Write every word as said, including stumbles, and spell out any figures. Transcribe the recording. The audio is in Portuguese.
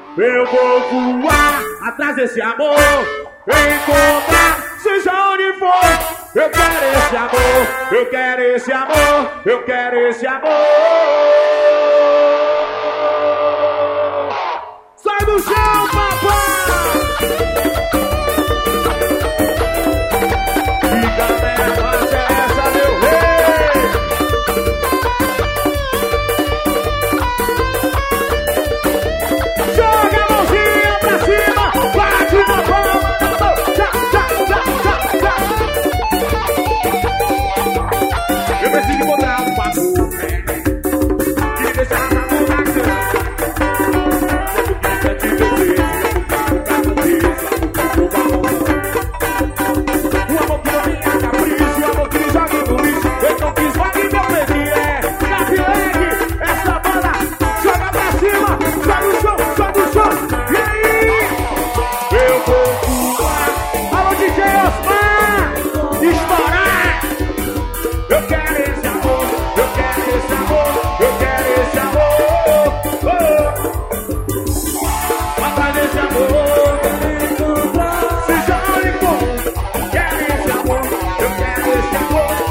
Eu vou voar atrás desse amor, encontrar, seja onde for. Eu quero esse amor, eu quero esse amor, eu quero esse amor. Sai do chão, papai! Fica nessa, essa, meu rei! Joga a mãozinha pra cima, bate na palma da mão, tchá, tchá, tchá, tchá, tchá. Eu preciso encontrar um papo que me deixar na mão da cama. Seja onde for, quero esse amor, eu quero esse amor.